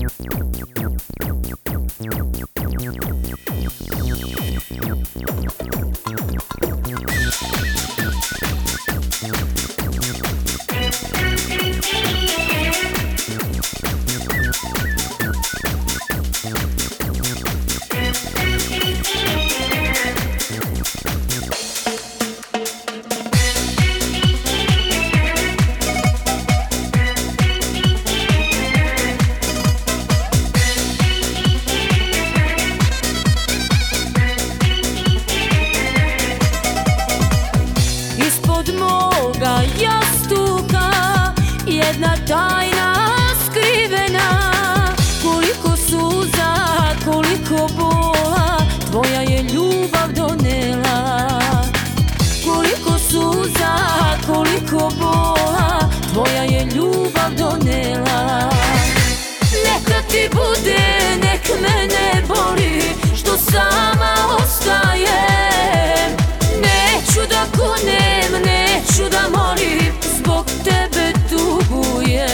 Jedna tajna skrivena, koliko suza, koliko bola, tvoja je ljubav donela. Koliko suza, koliko bola, tvoja je ljubav donela. Neka ti bude, nek me ne boli, što sama ostajem. Neću da kunem, neću da molim, zbog tebe tugujem.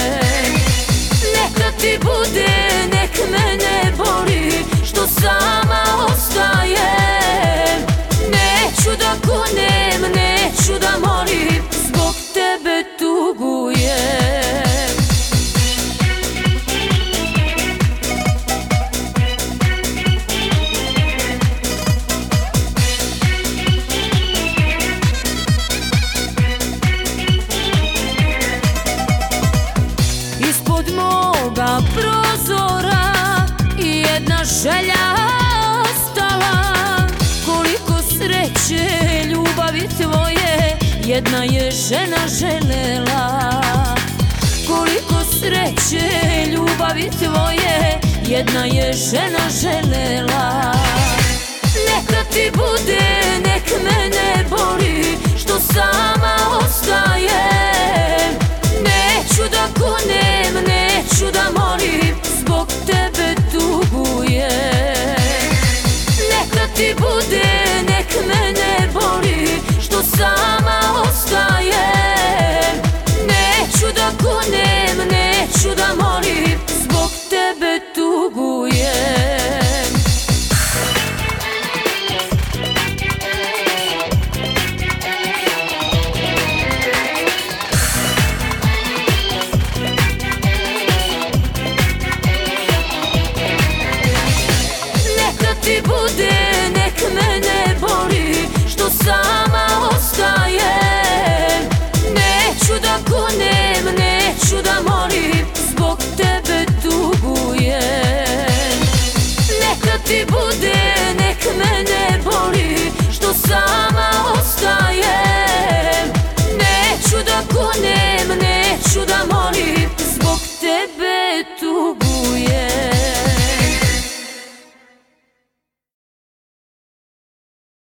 Neka ti bude, nek me ne boli, što sama ostajem. Neću da kunem, neću da molim, zbog tebe tugujem. Ispod moga prozora jedna želja ostala. Koliko sreće, ljubavi tvoje, jedna je žena želela. Koliko sreće, ljubavi tvoje, jedna je žena želela. Neka ti bude, nek me ne boli, što sama ostajem. Neću da kunem, neću da molim, zbog tebe tugujem. Neka ti bude, nek me ne boli, što sama ostajem. Neću da kunem, neću da molim, zbog tebe tugujem. Ti bude, nek me ne boli, što sama ostajem. Neću da kunem, neću da molim, zbog tebe tugujem. Neka ti bude,